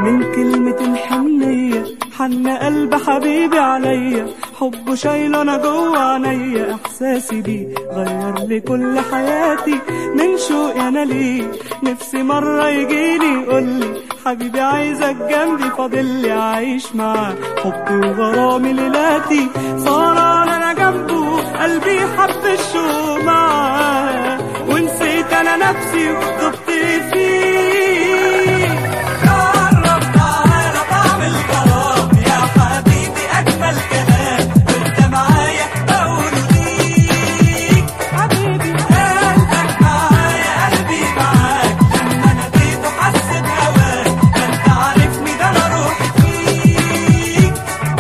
من كلمة حنية حن قلب حبيبي عليا، حبه شايله انا جوه عينيا، احساسي بيه غير لي كل حياتي، من شوقي انا ليه نفسي مرة يجيلي يقولي حبيبي عايزك جنبي، فاضلي عايش معاه حبي وغرامي ليلاتي، سهران انا جنبه قلبي حب الشوق معاه، ونسيت انا نفسي وضبط فيه. جرب تعالى طعم الغرام يا حبيبي، اجمل كلام وانت معايا بقوله ليك حبيبي، قلبك معايا قلبي معاك، لما ناديته حس بهواك، ده انت عارفني ده انا روحي فيك.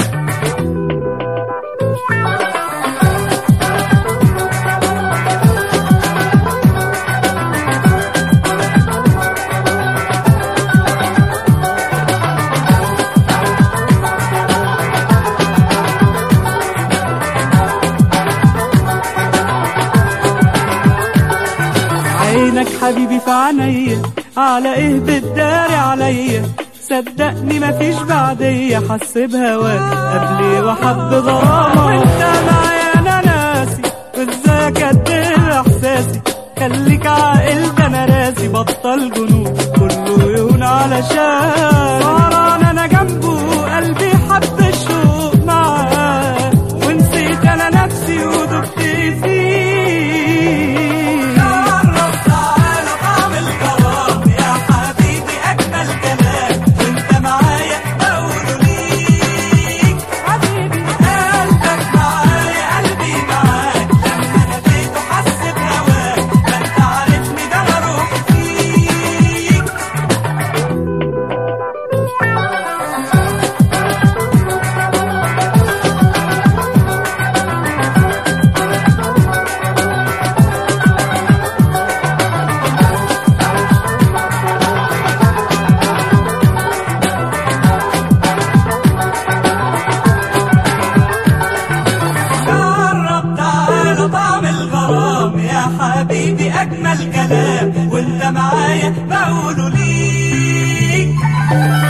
عينك حبيبي في عينيا، على ايه بتداري عليا، صدقني مفيش بعديا، حس بهواك قبلي وحب غرامة، وانت معايا انا ناسي وازاي اكدب احساسي، خليك عاقل ده انا راسي، بطل جنون كله يهون علشان سهران انا جنبه قلبي حب الشوق معاه، ونسيت انا نفسي ودبت فيه. حبيبي أجمل كلام وانت معايا بقوله ليك.